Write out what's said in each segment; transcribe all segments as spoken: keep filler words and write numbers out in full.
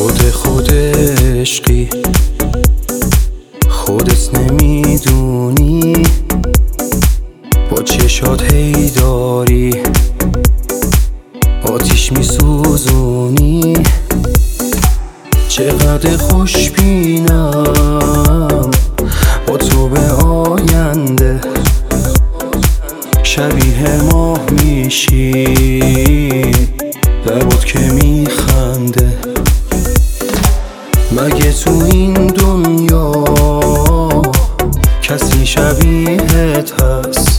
خود خود عشقی خودت نمیدونی، با چشات هی داری آتیش میسوزونی. چقدر خوشبینم با تو به آینده، شبیه ماه میشی لبات که میخنده. مگه تو این دنیا کسی شبیهت هست؟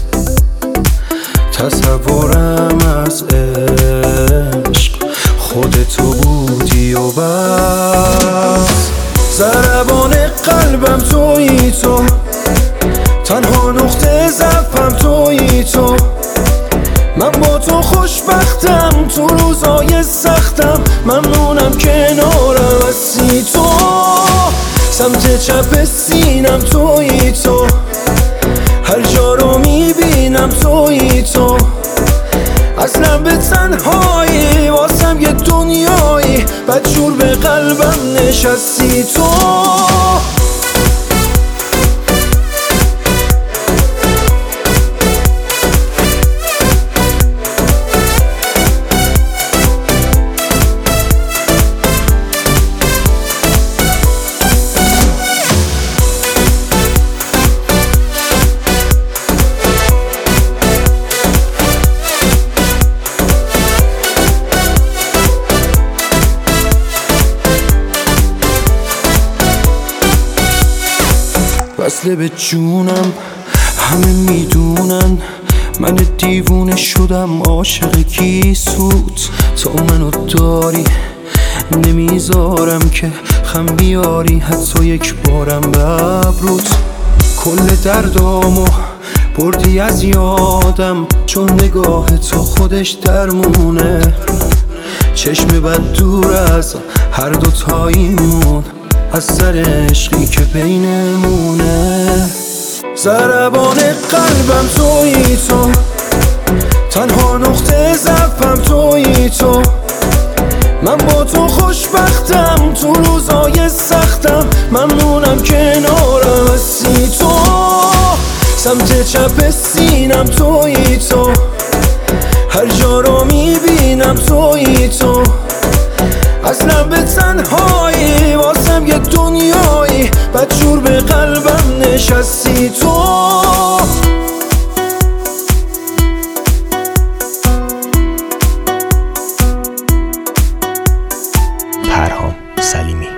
تصورم از عشق خودتو بودی و بس. ضربان قلبم تویی تو، تنها نقطه ضعفم تویی تو. من با تو خوشبختم تو روزای سختم، ممنونم کنارم هستی تو. سمت چپ سینم تویی تو، هر جا رو میبینم تویی تو. اصلا به تنهایی واسم یه دنیایی، بدجور به قلبم نشستی تو. وصله به جونم، همه میدونن من دیوونه شدم عاشق کی سود. تو منو داری نمیذارم که خم بیاری حتی یک بارم به ابروت. کل دردامو بردی از یادم، چون نگاه تو خودش درمونه. چشم بد دور از هر دو تاییمون، از سر عشقی که بینمونه. ضربان قلبم تویی تو، تنها نقطه ضعفم تویی تو. من با تو خوشبختم تو روزای سختم، ممنونم کنارم هستی تو. سمت چپ سینم تویی تو، هر جا رو میبینم تویی تو. اصلا به تنهایی واسم یه دنیایی، بدجور به قلبم نشستی تو. پرهام سلیمی.